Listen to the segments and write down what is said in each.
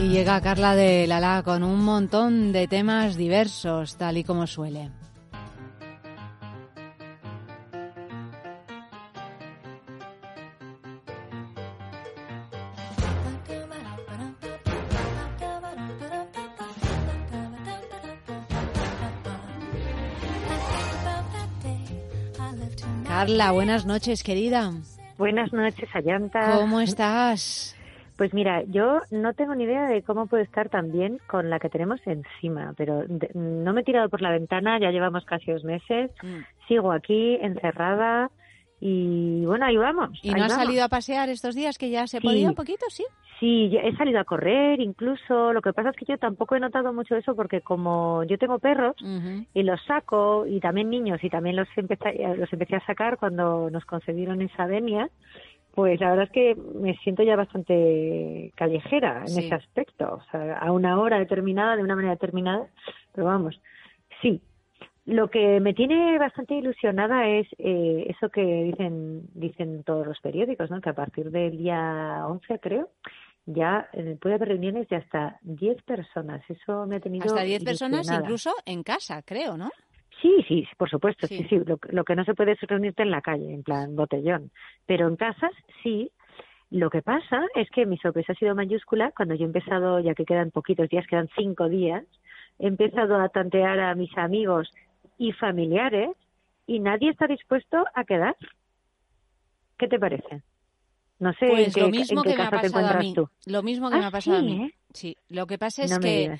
Y llega Carla de Lala con un montón de temas diversos, tal y como suele. Carla, buenas noches, querida. Buenas noches, Ayanta. ¿Cómo estás? Pues mira, yo no tengo ni idea de cómo puedo estar tan bien con la que tenemos encima, pero no me he tirado por la ventana, ya llevamos casi 2 meses, sigo aquí encerrada y bueno, ahí vamos. ¿Y no has salido a pasear estos días que ya se podía un poquito, sí? Sí, he salido a correr incluso, lo que pasa es que yo tampoco he notado mucho eso porque como yo tengo perros y los saco y también niños y también los empecé a sacar cuando nos concedieron esa venia, pues la verdad es que me siento ya bastante callejera en ese aspecto, o sea, a una hora determinada, de una manera determinada, pero vamos, sí. Lo que me tiene bastante ilusionada es eso que dicen todos los periódicos, ¿no? Que a partir del día 11, creo, ya puede haber reuniones de hasta 10 personas. Eso me ha tenido hasta 10 personas ilusionada. Incluso en casa, creo, ¿no? Sí, por supuesto, sí. Lo que no se puede es reunirte en la calle, en plan botellón. Pero en casas, sí. Lo que pasa es que mi sorpresa ha sido mayúscula cuando yo he empezado, ya que quedan poquitos días, quedan 5 días, he empezado a tantear a mis amigos y familiares y nadie está dispuesto a quedar. ¿Qué te parece? No sé pues en qué casa te encuentras tú. Lo mismo que me ha pasado a mí. Sí, lo que pasa es que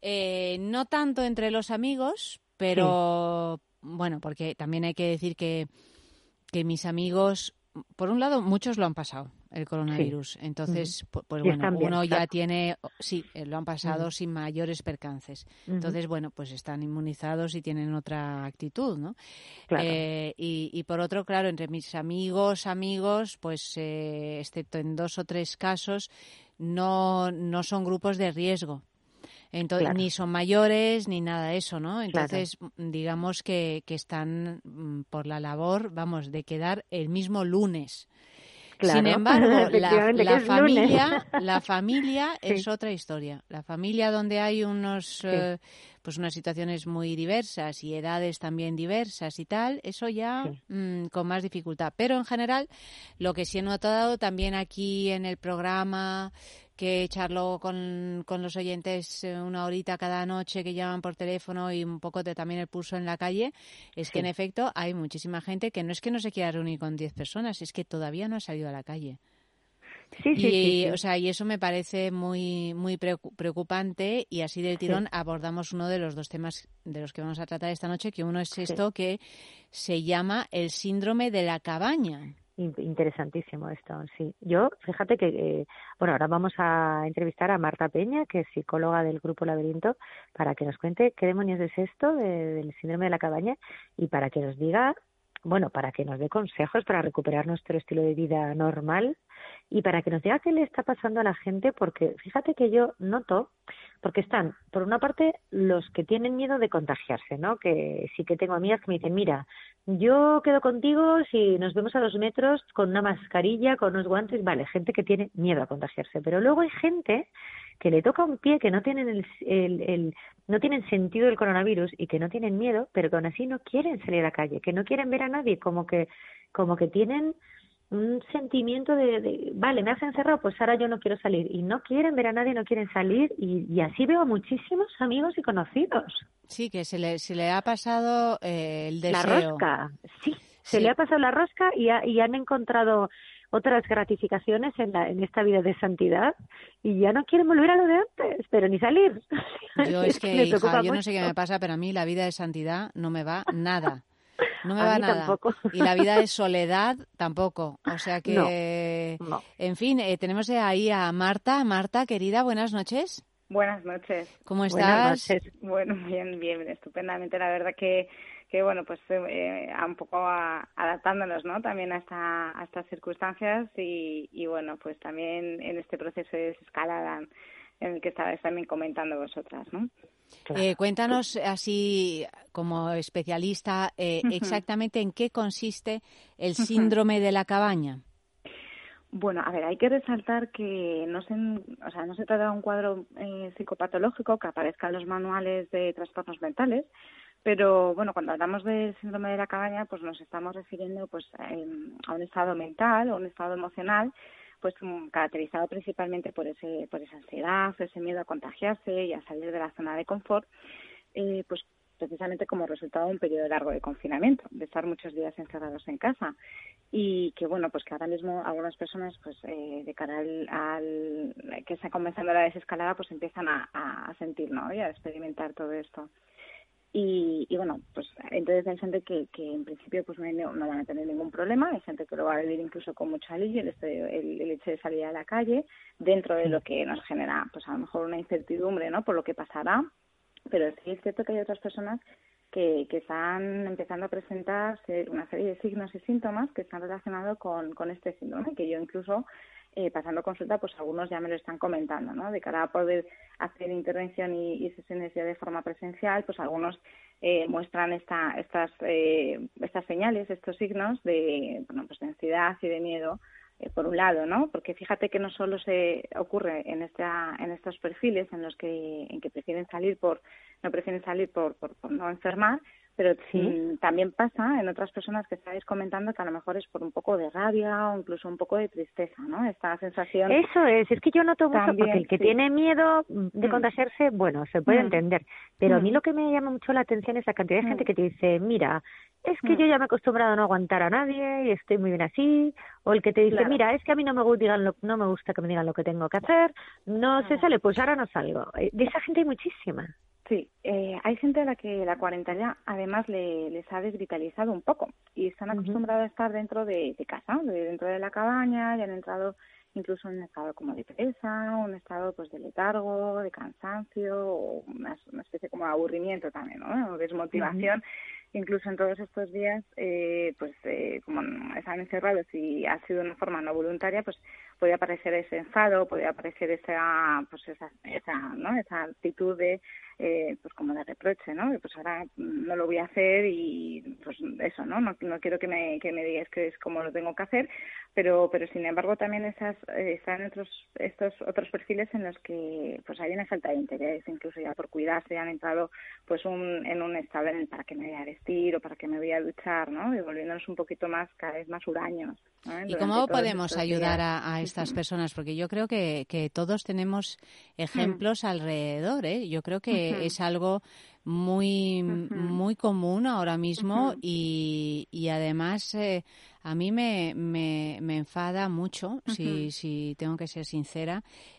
no tanto entre los amigos, pero bueno, porque también hay que decir que mis amigos, por un lado, muchos lo han pasado, el coronavirus. Entonces, pues bueno, uno ya tiene, lo han pasado sin mayores percances. Entonces, bueno, pues están inmunizados y tienen otra actitud, ¿no? Claro. Y por otro, claro, entre mis amigos, pues excepto en 2 o 3 casos, no son grupos de riesgo. Entonces, ni son mayores ni nada de eso, ¿no? Entonces, digamos que están por la labor, vamos, de quedar el mismo lunes. Claro. Sin embargo, la familia es otra historia. La familia donde hay pues unas situaciones muy diversas y edades también diversas y tal, eso ya con más dificultad. Pero en general, lo que sí he notado también aquí en el programa, que charlo con los oyentes 1 horita cada noche que llaman por teléfono y un poco también el pulso en la calle, es que en efecto hay muchísima gente que no es que no se quiera reunir con 10 personas, es que todavía no ha salido a la calle. Sí. O sea, y eso me parece muy muy preocupante, y así del tirón abordamos uno de los 2 temas de los que vamos a tratar esta noche, que uno es esto que se llama el síndrome de la cabaña. Interesantísimo esto, sí. Yo, fíjate que, ahora vamos a entrevistar a Marta Peña, que es psicóloga del Grupo Laberinto, para que nos cuente qué demonios es esto del síndrome de la cabaña y para que nos diga, para que nos dé consejos para recuperar nuestro estilo de vida normal y para que nos diga qué le está pasando a la gente, porque fíjate que yo noto, porque están, por una parte, los que tienen miedo de contagiarse, ¿no? Que sí que tengo amigas que me dicen, mira, yo quedo contigo si nos vemos a 2 metros con una mascarilla, con unos guantes, vale, gente que tiene miedo a contagiarse, pero luego hay gente que le toca un pie, que no tienen no tienen sentido del coronavirus y que no tienen miedo, pero que aún así no quieren salir a la calle, que no quieren ver a nadie, como que tienen un sentimiento de vale, me has encerrado, pues ahora yo no quiero salir, y no quieren ver a nadie, no quieren salir, y así veo a muchísimos amigos y conocidos. Sí, que se le ha pasado el deseo. La rosca, se le ha pasado la rosca y han encontrado otras gratificaciones en esta vida de santidad y ya no quieren volver a lo de antes, pero ni salir. Yo es que, hija, yo no sé qué me pasa, pero a mí la vida de santidad no me va nada. No me va nada. Tampoco. Y la vida de soledad tampoco. O sea que, no. En fin, tenemos ahí a Marta. Marta, querida, buenas noches. Buenas noches. ¿Cómo estás? Buenas noches. Bueno, bien, estupendamente. La verdad que pues un poco adaptándonos, ¿no? También a estas circunstancias y bueno, pues también en este proceso de desescalada en el que estabais también comentando vosotras, ¿no? Claro. Cuéntanos así, como especialista, exactamente en qué consiste el síndrome de la cabaña. Bueno, a ver, hay que resaltar que no se trata de un cuadro psicopatológico que aparezca en los manuales de trastornos mentales, pero bueno, cuando hablamos del síndrome de la cabaña, pues nos estamos refiriendo pues a un estado mental o un estado emocional, pues caracterizado principalmente por esa ansiedad, ese miedo a contagiarse y a salir de la zona de confort, pues precisamente como resultado de un periodo largo de confinamiento, de estar muchos días encerrados en casa. Y que bueno, pues que ahora mismo algunas personas pues de cara al que está comenzando la desescalada, pues empiezan a sentir, ¿no? Y a experimentar todo esto. Y bueno, pues entonces hay gente que en principio pues no van a tener ningún problema, hay gente que lo va a vivir incluso con mucho alivio, el hecho de salir a la calle, dentro de lo que nos genera pues a lo mejor una incertidumbre, ¿no? Por lo que pasará, pero sí es cierto que hay otras personas que están empezando a presentar una serie de signos y síntomas que están relacionados con este síndrome, que yo incluso pasando consulta, pues algunos ya me lo están comentando, ¿no? De cara a poder hacer intervención y sesiones ya de forma presencial, pues algunos muestran estas señales, estos signos de, bueno, pues de ansiedad y de miedo, por un lado, ¿no? Porque fíjate que no solo se ocurre en estos perfiles en que prefieren salir por no enfermar, pero también pasa en otras personas que estáis comentando que a lo mejor es por un poco de rabia o incluso un poco de tristeza, ¿no? Esta sensación. Eso es que yo noto mucho, también, porque el que tiene miedo de contagiarse, bueno, se puede entender, pero a mí lo que me llama mucho la atención es la cantidad de gente que te dice, mira, es que yo ya me he acostumbrado a no aguantar a nadie y estoy muy bien así, o el que te dice, mira, es que a mí no me gusta que me digan lo que tengo que hacer, no se sale, pues ahora no salgo. De esa gente hay muchísima. Sí, hay gente a la que la cuarentena además les ha desvitalizado un poco y están acostumbrados a estar dentro de casa, dentro de la cabaña, y han entrado incluso en un estado como de pereza, un estado pues de letargo, de cansancio, o una especie como de aburrimiento también, ¿no? O desmotivación. Incluso en todos estos días, como están encerrados y ha sido de una forma no voluntaria, pues podía aparecer ese enfado, podía aparecer esa actitud de pues como de reproche, ¿no? Pues ahora no lo voy a hacer y pues eso, ¿no? No quiero que me digáis que es como lo tengo que hacer, pero sin embargo también están estos otros perfiles en los que pues hay una falta de interés, incluso ya por cuidarse han entrado pues en un estado en el para qué me voy a vestir o para qué me voy a duchar, ¿no? Y volviéndonos un poquito más, cada vez más huraños, ¿no? ¿Y cómo podemos ayudar a estas personas? Porque yo creo que todos tenemos ejemplos alrededor, ¿eh? Yo creo que es algo muy muy común ahora mismo y además a mí me enfada mucho, si tengo que ser sincera,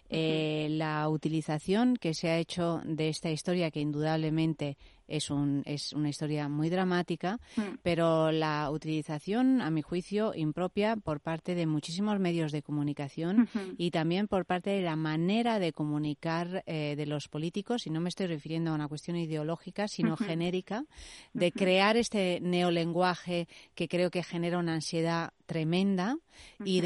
la utilización que se ha hecho de esta historia, que indudablemente es una historia muy dramática, pero la utilización, a mi juicio, impropia por parte de muchísimos medios de comunicación y también por parte de la manera de comunicar de los políticos, y no me estoy refiriendo a una cuestión ideológica, sino genérica, de crear este neolenguaje que creo que genera una ansiedad tremenda y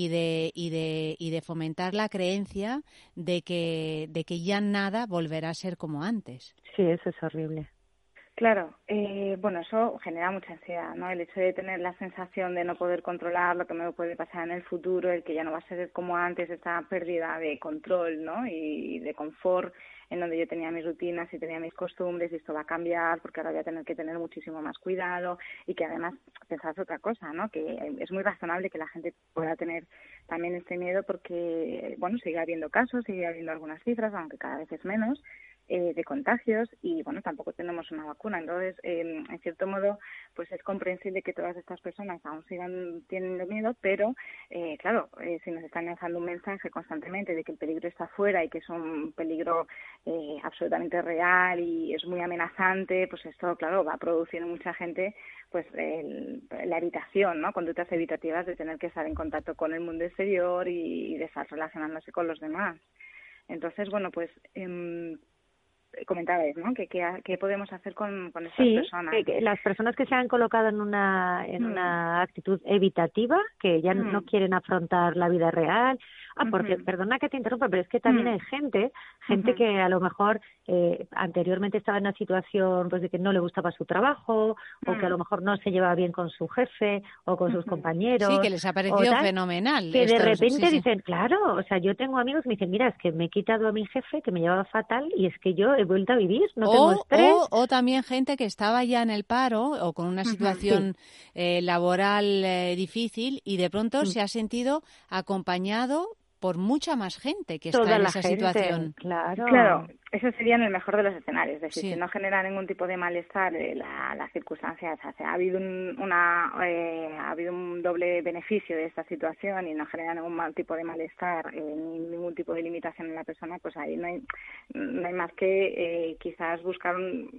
de fomentar la creencia de que ya nada volverá a ser como antes. Sí, eso es horrible. Claro, bueno, eso genera mucha ansiedad, ¿no? El hecho de tener la sensación de no poder controlar lo que me puede pasar en el futuro, el que ya no va a ser como antes, esta pérdida de control, ¿no? Y de confort, en donde yo tenía mis rutinas y tenía mis costumbres, y esto va a cambiar porque ahora voy a tener que tener muchísimo más cuidado, y que además pensad otra cosa, ¿no? Que es muy razonable que la gente pueda tener también este miedo porque, bueno, sigue habiendo casos, sigue habiendo algunas cifras, aunque cada vez es menos, de contagios, y bueno, tampoco tenemos una vacuna. Entonces, en cierto modo, pues es comprensible que todas estas personas aún sigan teniendo miedo, pero claro, si nos están lanzando un mensaje constantemente de que el peligro está afuera y que es un peligro absolutamente real y es muy amenazante, pues esto, claro, va a producir en mucha gente pues la evitación, ¿no? Conductas evitativas de tener que estar en contacto con el mundo exterior y de estar relacionándose con los demás. Entonces, bueno, pues comentabais, ¿no? ¿Qué podemos hacer con estas personas? Sí, las personas que se han colocado en una actitud evitativa, que ya no quieren afrontar la vida real. Porque, perdona que te interrumpa, pero es que también hay gente que a lo mejor anteriormente estaba en una situación pues de que no le gustaba su trabajo, o que a lo mejor no se llevaba bien con su jefe o con sus compañeros. Sí, que les ha parecido fenomenal. Que de repente dicen, claro, o sea, yo tengo amigos que me dicen, mira, es que me he quitado a mi jefe, que me llevaba fatal, y es que yo he vuelto a vivir, no tengo estrés. O también gente que estaba ya en el paro o con una situación laboral difícil y de pronto se ha sentido acompañado por mucha más gente que está en esa situación. Claro, eso sería en el mejor de los escenarios. Es decir, si no genera ningún tipo de malestar las circunstancias, o sea, ha habido un doble beneficio de esta situación y no genera ningún tipo de malestar, ni ningún tipo de limitación en la persona, pues ahí no hay más que quizás buscar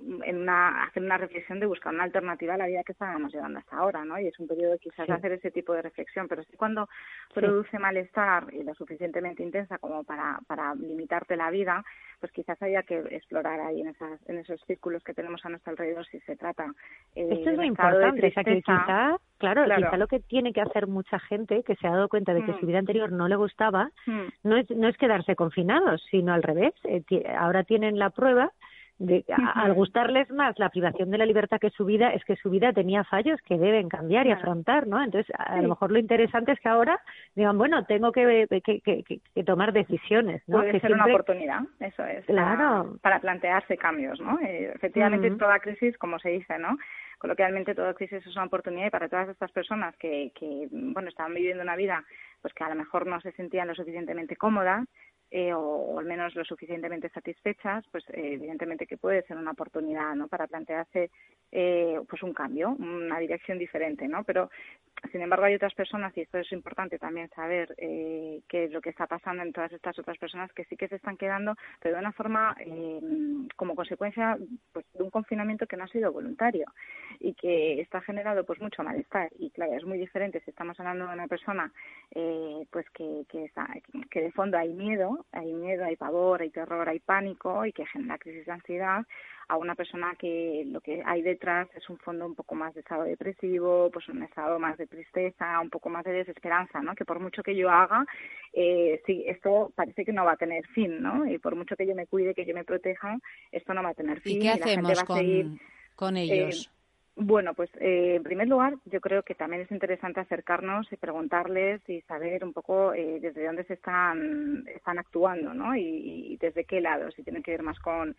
hacer una reflexión de buscar una alternativa a la vida que estábamos llevando hasta ahora, ¿no? Y es un periodo quizás de hacer ese tipo de reflexión, pero sí cuando produce malestar y lo suficientemente intensa como para limitarte la vida, pues quizás haya que explorar ahí en esos círculos que tenemos a nuestro alrededor si se trata esto es muy importante, o sea que quizá lo que tiene que hacer mucha gente que se ha dado cuenta de que su vida anterior no le gustaba no es quedarse confinados, sino al revés, ahora tienen la prueba de al gustarles más la privación de la libertad que su vida, es que su vida tenía fallos que deben cambiar y afrontar, ¿no? Entonces, a lo mejor lo interesante es que ahora digan, bueno, tengo que tomar decisiones, ¿no? Puede ser una oportunidad, eso es, para plantearse cambios, ¿no? Efectivamente, toda crisis, como se dice, ¿no? Coloquialmente, toda crisis es una oportunidad y para todas estas personas que estaban viviendo una vida pues que a lo mejor no se sentían lo suficientemente cómodas, o al menos lo suficientemente satisfechas, pues evidentemente que puede ser una oportunidad, ¿no? Para plantearse pues un cambio, una dirección diferente, ¿no? Pero sin embargo hay otras personas, y esto es importante también saber qué es lo que está pasando en todas estas otras personas que sí que se están quedando, pero de una forma como consecuencia pues de un confinamiento que no ha sido voluntario y que está generado pues mucho malestar. Y claro, es muy diferente si estamos hablando de una persona pues que de fondo hay miedo, hay pavor, hay terror, hay pánico y que genera crisis de ansiedad, a una persona que lo que hay detrás es un fondo un poco más de estado depresivo, pues un estado más de tristeza, un poco más de desesperanza, ¿no? Que por mucho que yo haga, sí, esto parece que no va a tener fin, ¿no? Y por mucho que yo me cuide, que yo me proteja, esto no va a tener fin. ¿Y qué hacemos con ellos? Bueno, pues en primer lugar, yo creo que también es interesante acercarnos y preguntarles y saber un poco desde dónde se están actuando, ¿no? Y desde qué lado, si tienen que ver más con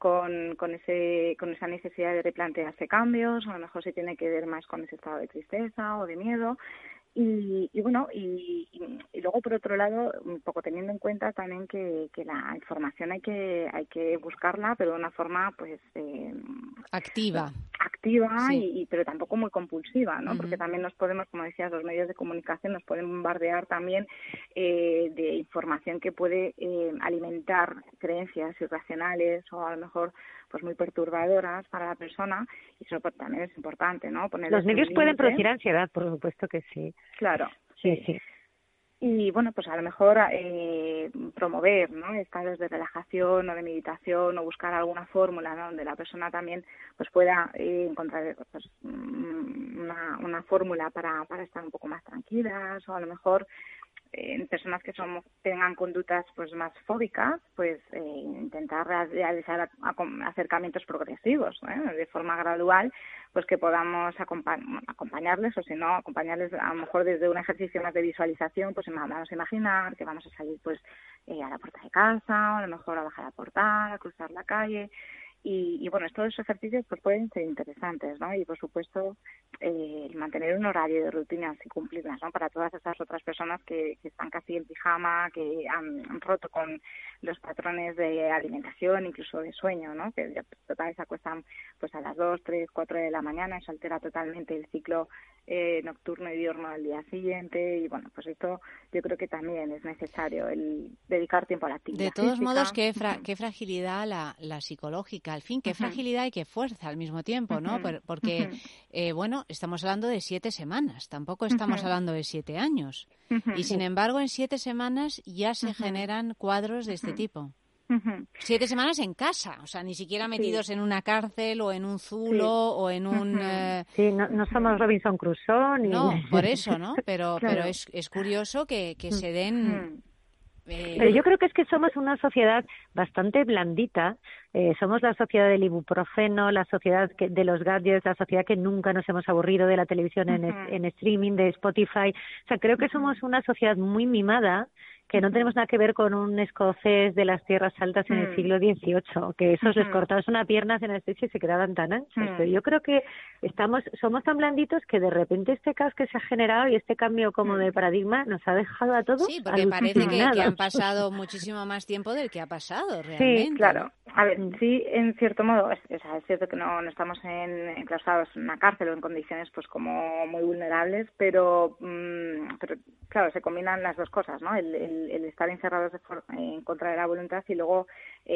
esa necesidad de replantearse cambios, o a lo mejor si tiene que ver más con ese estado de tristeza o de miedo. Y bueno, y luego por otro lado, un poco teniendo en cuenta también que la información hay que buscarla, pero de una forma pues activa sí. pero tampoco muy compulsiva, ¿no? Porque también nos podemos, como decías, los medios de comunicación nos pueden bombardear también de información que puede alimentar creencias irracionales o a lo mejor pues muy perturbadoras para la persona, y eso pues, también es importante, ¿no? Los medios pueden producir ansiedad, por supuesto que sí. Claro. Sí. Y bueno, pues a lo mejor promover, ¿no? Estados de relajación o de meditación o buscar alguna fórmula, ¿no? Donde la persona también pues pueda encontrar pues, una fórmula para estar un poco más tranquilas, o a lo mejor en personas que tengan conductas pues más fóbicas, pues intentar realizar acercamientos progresivos, de forma gradual, pues que podamos acompañarles, o si no, acompañarles a lo mejor desde un ejercicio más de visualización, pues vamos a imaginar que vamos a salir pues a la puerta de casa, o a lo mejor a bajar a portar, a cruzar la calle. Y bueno, todos esos ejercicios pues pueden ser interesantes, ¿no? Y por supuesto mantener un horario de rutinas y cumplirlas, ¿no? Para todas esas otras personas que están casi en pijama, que han roto con los patrones de alimentación, incluso de sueño, ¿no? Que ya total se acuestan pues a las 2, 3, 4 de la mañana, eso altera totalmente el ciclo nocturno y diurno del día siguiente. Y bueno, pues esto yo creo que también es necesario, el dedicar tiempo a la actividad física. De todos modos, qué Uh-huh. fragilidad la psicológica. Al fin, qué fragilidad y qué fuerza al mismo tiempo, ¿no? Porque, bueno, estamos hablando de 7 semanas, tampoco estamos hablando de 7 años. Y sin embargo, en 7 semanas ya se generan cuadros de este tipo. 7 semanas en casa, o sea, ni siquiera metidos en una cárcel o en un zulo o en un... Sí, no somos Robinson Crusoe ni... No, por eso, ¿no? Pero Claro. es curioso que se den... Pero yo creo que es que somos una sociedad bastante blandita. Somos la sociedad del ibuprofeno, la sociedad de los gadgets, la sociedad que nunca nos hemos aburrido de la televisión en streaming, de Spotify. O sea, creo que somos una sociedad muy mimada, que no tenemos nada que ver con un escocés de las tierras altas en el siglo XVIII, que esos les cortabas una pierna en el estrecho y se quedaban tan anchos. Pero yo creo que somos tan blanditos que de repente este caos que se ha generado y este cambio como de paradigma nos ha dejado a todos Sí, porque parece que alucinados. han pasado muchísimo más tiempo del que ha pasado realmente. Sí, claro. ¿No? A ver, sí, en cierto modo, es cierto que no estamos enclaustrados en una cárcel o en condiciones pues como muy vulnerables, pero claro, se combinan las dos cosas, ¿no? El estar encerrados en contra de la voluntad y luego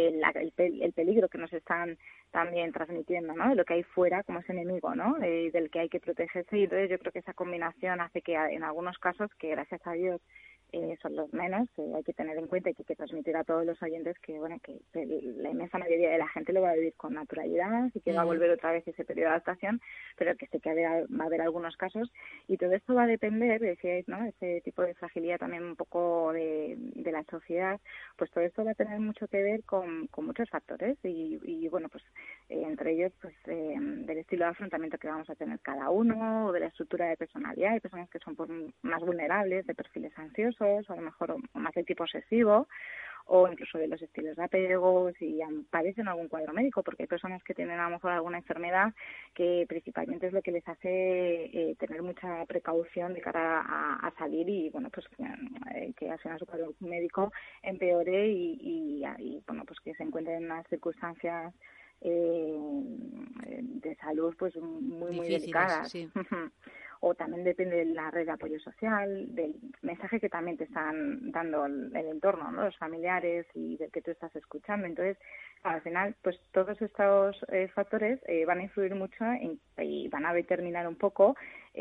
el peligro que nos están también transmitiendo, ¿no? De lo que hay fuera como ese enemigo, ¿no? Del que hay que protegerse, y entonces yo creo que esa combinación hace que en algunos casos, que gracias a Dios son los menos, que hay que tener en cuenta y que hay que transmitir a todos los oyentes que bueno, que la inmensa mayoría de la gente lo va a vivir con naturalidad y que va a volver otra vez ese periodo de adaptación, pero que sé que va a haber algunos casos, y todo esto va a depender, decíais, ¿no? Ese tipo de fragilidad también un poco de la sociedad, pues todo esto va a tener mucho que ver con muchos factores y bueno, pues entre ellos pues del estilo de afrontamiento que vamos a tener cada uno, o de la estructura de personalidad. Hay personas que son pues más vulnerables, de perfiles ansiosos, o a lo mejor más de tipo obsesivo, o incluso de los estilos de apego, si padecen algún cuadro médico, porque hay personas que tienen a lo mejor alguna enfermedad que principalmente es lo que les hace tener mucha precaución de cara a salir y bueno, pues que al final su cuadro médico empeore y bueno, pues que se encuentren en unas circunstancias de salud pues muy difíciles, delicadas. Sí. O también depende de la red de apoyo social, del mensaje que también te están dando el entorno, ¿no? Los familiares y del que tú estás escuchando. Entonces, al final, pues todos estos factores van a influir mucho y van a determinar un poco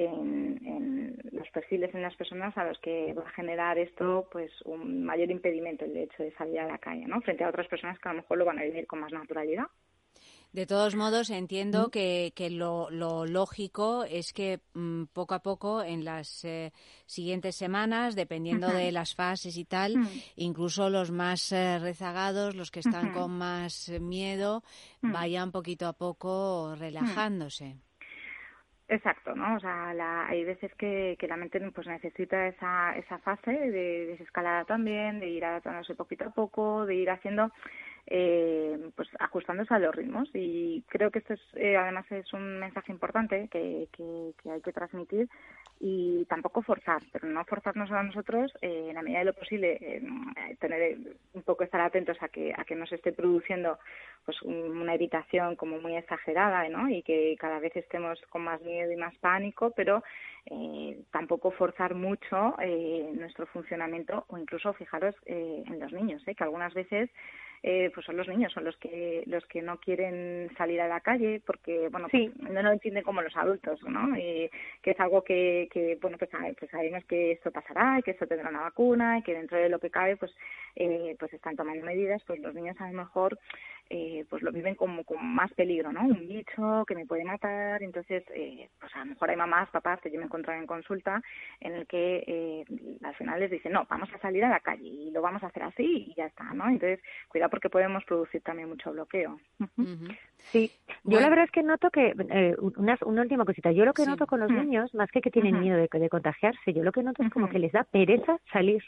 en los perfiles en las personas a los que va a generar esto pues un mayor impedimento el hecho de salir a la calle, ¿no? Frente a otras personas que a lo mejor lo van a vivir con más naturalidad. De todos modos, entiendo que lo lógico es que poco a poco, en las siguientes semanas, dependiendo de las fases y tal, incluso los más rezagados, los que están con más miedo, vayan poquito a poco relajándose. Exacto, ¿no? O sea, hay veces que la mente pues necesita esa fase de desescalada también, de ir adaptándose poquito a poco, de ir haciendo pues ajustándose a los ritmos, y creo que esto es además es un mensaje importante que hay que transmitir, y tampoco forzar, pero no forzarnos a nosotros en la medida de lo posible, tener un poco, estar atentos a que no se esté produciendo pues una evitación como muy exagerada, ¿no? Y que cada vez estemos con más miedo y más pánico, pero tampoco forzar mucho nuestro funcionamiento, o incluso fijaros en los niños, que algunas veces pues son los niños, son los que no quieren salir a la calle porque bueno, pues no lo entienden como los adultos, ¿no? Y que es algo que bueno, pues sabemos que esto pasará, y que esto tendrá una vacuna, y que dentro de lo que cabe pues están tomando medidas. Pues los niños a lo mejor pues lo viven como con más peligro, ¿no? Un bicho que me puede matar. Entonces pues a lo mejor hay mamás, papás que yo me he encontrado en consulta en el que al final les dicen, no, vamos a salir a la calle y lo vamos a hacer así y ya está, ¿no? Entonces cuidado, porque podemos producir también mucho bloqueo. Sí, yo la verdad es que noto que, una última cosita, yo lo que noto con los niños, más que tienen miedo de contagiarse, yo lo que noto es como que les da pereza salir,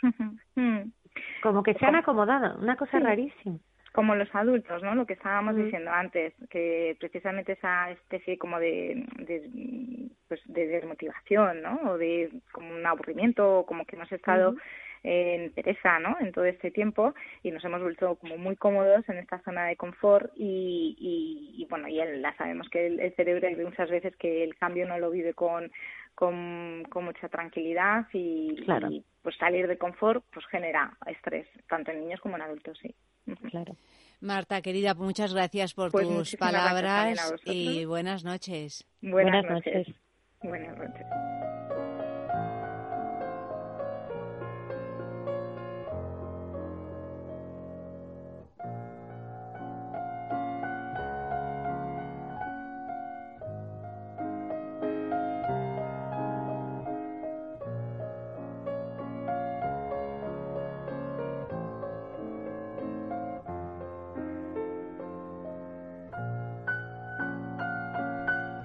como que se han acomodado, una cosa rarísima. Como los adultos, ¿no? Lo que estábamos diciendo antes, que precisamente esa especie como de desmotivación, ¿no? O de como un aburrimiento, como que hemos estado en pereza, ¿no? En todo este tiempo, y nos hemos vuelto como muy cómodos en esta zona de confort y bueno, ya sabemos que el cerebro hay muchas veces que el cambio no lo vive con mucha tranquilidad y pues salir de confort pues genera estrés, tanto en niños como en adultos, sí. Claro. Marta, querida, muchas gracias por tus palabras y buenas noches. Buenas noches. Buenas noches.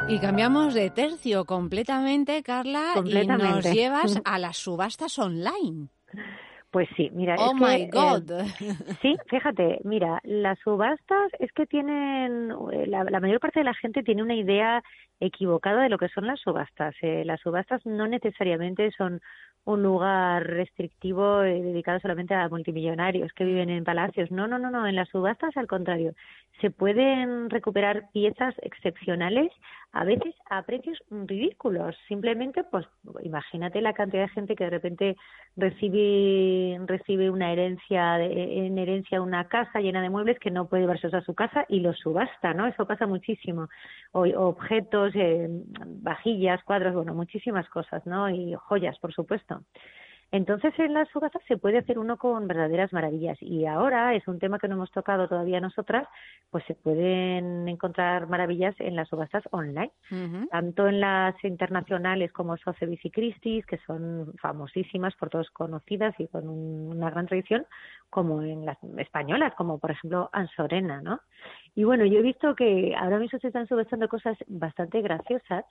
Y cambiamos de tercio completamente, Carla, y nos llevas a las subastas online. Pues sí, mira, ¡Oh, my God! Sí, fíjate, mira, las subastas es que tienen, la mayor parte de la gente tiene una idea equivocada de lo que son las subastas. Las subastas no necesariamente son un lugar restrictivo dedicado solamente a multimillonarios que viven en palacios. No, en las subastas al contrario. Se pueden recuperar piezas excepcionales, a veces a precios ridículos. Simplemente, pues imagínate la cantidad de gente que de repente recibe una en herencia una casa llena de muebles que no puede llevarse a su casa y los subasta, ¿no? Eso pasa muchísimo. O objetos, vajillas, cuadros, bueno, muchísimas cosas, ¿no? Y joyas, por supuesto. Entonces, en las subastas se puede hacer uno con verdaderas maravillas. Y ahora es un tema que no hemos tocado todavía nosotras, pues se pueden encontrar maravillas en las subastas online, tanto en las internacionales como Sotheby's y Christie's, que son famosísimas, por todos conocidas y con una gran tradición, como en las españolas, como por ejemplo Ansorena, ¿no? Y bueno, yo he visto que ahora mismo se están subastando cosas bastante graciosas,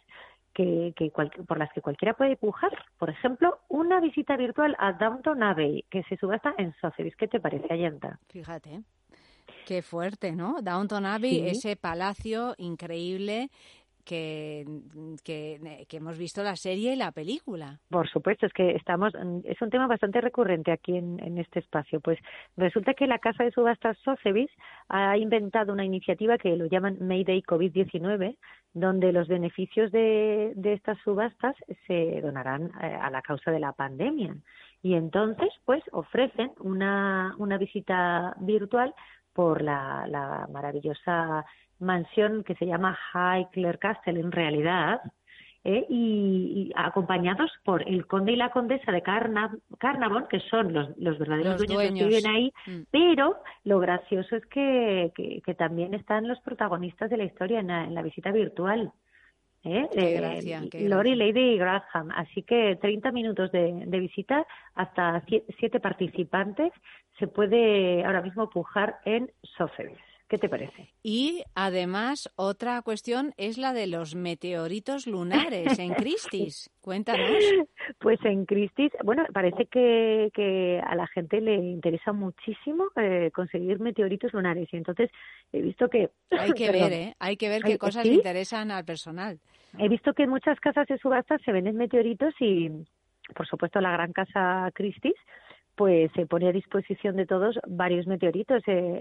por las que cualquiera puede pujar. Por ejemplo, una visita virtual a Downton Abbey, que se subasta en Sotheby's. ¿Qué te parece, Ayanta? Fíjate, qué fuerte, ¿no? Downton Abbey, sí. Ese palacio increíble que hemos visto la serie y la película. Por supuesto, es un tema bastante recurrente aquí en este espacio. Pues resulta que la casa de subastas Sotheby's ha inventado una iniciativa que lo llaman Mayday COVID-19, donde los beneficios de estas subastas se donarán a la causa de la pandemia. Y entonces, pues ofrecen una visita virtual por la maravillosa mansión que se llama Highclere Castle en realidad, y acompañados por el conde y la condesa de Carnarvon, que son los verdaderos dueños que viven ahí, pero lo gracioso es que también están los protagonistas de la historia en la visita virtual. Qué gracia. Lord y Lady Graham. Así que 30 minutos de visita, hasta 7 participantes, se puede ahora mismo pujar en Sotheby's. ¿Qué te parece? Y además otra cuestión es la de los meteoritos lunares en Christie's. Cuéntanos. Pues en Christie's, bueno, parece que a la gente le interesa muchísimo conseguir meteoritos lunares, y entonces he visto que... Hay que ver qué cosas interesan al personal. He visto que en muchas casas de subastas se venden meteoritos y, por supuesto, la gran casa Christie's pues se pone a disposición de todos varios meteoritos.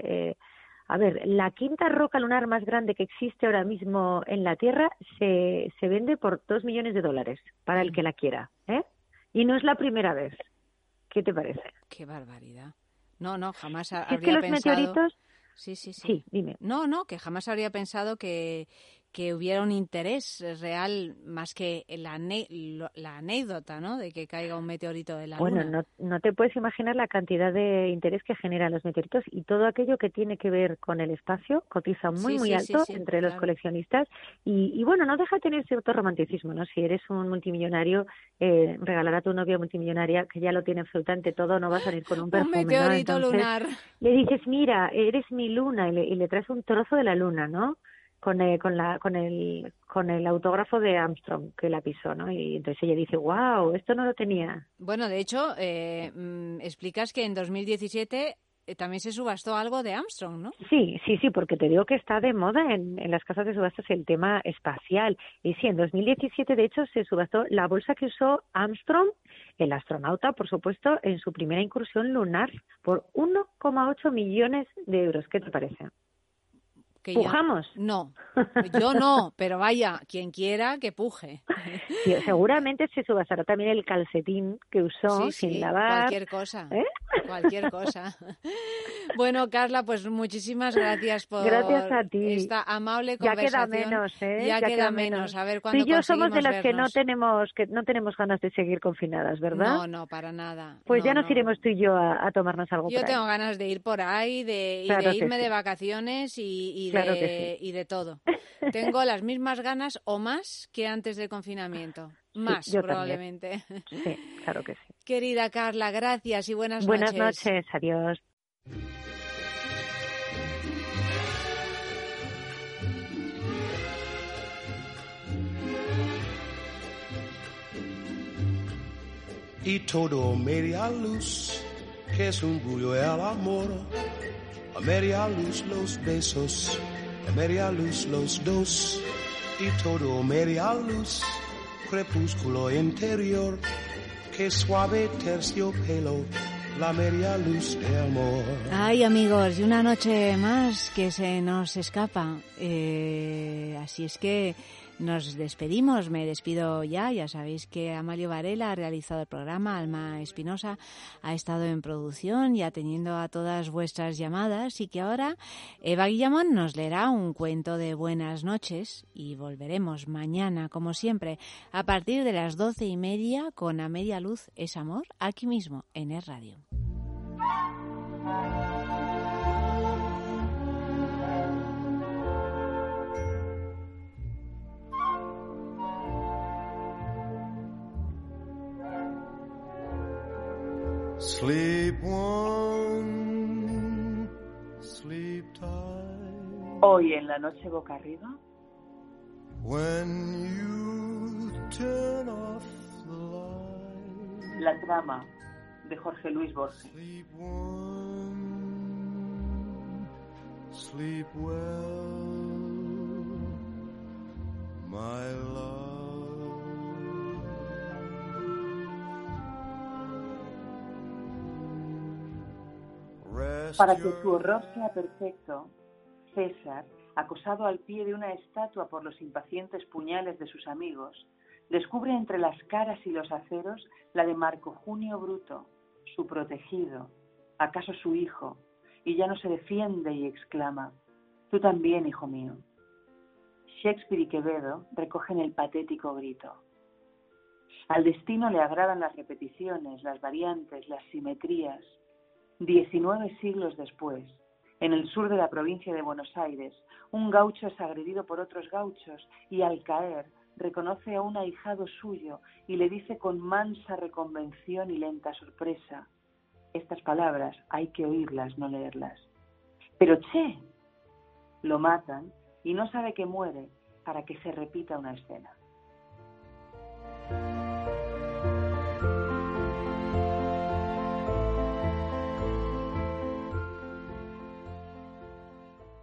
A ver, la quinta roca lunar más grande que existe ahora mismo en la Tierra se vende por $2 millones para el que la quiera, Y no es la primera vez. ¿Qué te parece? ¡Qué barbaridad! No, jamás habría pensado... Es que los meteoritos... Sí, dime. No, que jamás habría pensado que hubiera un interés real más que la anécdota, ¿no? De que caiga un meteorito de la Luna. Bueno, no te puedes imaginar la cantidad de interés que generan los meteoritos, y todo aquello que tiene que ver con el espacio cotiza muy alto entre los coleccionistas, y bueno, no deja de tener cierto romanticismo, ¿no? Si eres un multimillonario, regalar a tu novia multimillonaria, que ya lo tiene absolutamente todo, no vas a ir con un perfume, un meteorito, ¿no? Entonces, lunar. Le dices, mira, eres mi luna, y le traes un trozo de la luna, ¿no? Con el autógrafo de Armstrong que la pisó, ¿no? Y entonces ella dice, wow, esto no lo tenía. Bueno, de hecho, explicas que en 2017 también se subastó algo de Armstrong, ¿no? Sí, porque te digo que está de moda en las casas de subastas el tema espacial. Y sí, en 2017, de hecho, se subastó la bolsa que usó Armstrong, el astronauta, por supuesto, en su primera incursión lunar, por 1,8 millones de euros. ¿Qué te parece? ¿Pujamos? Yo no, pero vaya, quien quiera que puje. Sí, seguramente se subastará también el calcetín que usó sin lavar. Cualquier cosa. Bueno, Carla, pues muchísimas gracias por a ti. Esta amable conversación. Ya queda menos. A ver cuándo tú y yo somos de las vernos. que no tenemos ganas de seguir confinadas, ¿verdad? No, para nada. Pues ya nos iremos tú y yo a tomarnos algo. Yo tengo ganas de ir por ahí, de irme de vacaciones y de todo. Tengo las mismas ganas o más que antes del confinamiento. Más, probablemente. También. Sí, claro que sí. Querida Carla, gracias y buenas noches. Buenas noches, adiós. y todo media luz, que es un bullo el amor. A media luz los besos, a media luz los dos, y todo media luz, crepúsculo interior, que suave terciopelo, la media luz de amor. Ay, amigos, y una noche más que se nos escapa. Así es que nos despedimos. Me despido ya sabéis que Amalio Varela ha realizado el programa, Alma Espinosa ha estado en producción y atendiendo a todas vuestras llamadas, y que ahora Eva Guillamón nos leerá un cuento de buenas noches y volveremos mañana, como siempre, a partir de las 12:30 con A Media Luz es Amor, aquí mismo en Es Radio. Sleep one, sleep tight. Hoy en la noche boca arriba. When you turn off the light. La trama de Jorge Luis Borges. Sleep one, sleep well, my love. Para que su horror sea perfecto, César, acosado al pie de una estatua por los impacientes puñales de sus amigos, descubre entre las caras y los aceros la de Marco Junio Bruto, su protegido, acaso su hijo, y ya no se defiende y exclama: «Tú también, hijo mío». Shakespeare y Quevedo recogen el patético grito. Al destino le agradan las repeticiones, las variantes, las simetrías. 19 siglos después, en el sur de la provincia de Buenos Aires, un gaucho es agredido por otros gauchos y al caer reconoce a un ahijado suyo y le dice con mansa reconvención y lenta sorpresa: estas palabras hay que oírlas, no leerlas. Pero ¡che! Lo matan y no sabe que muere para que se repita una escena.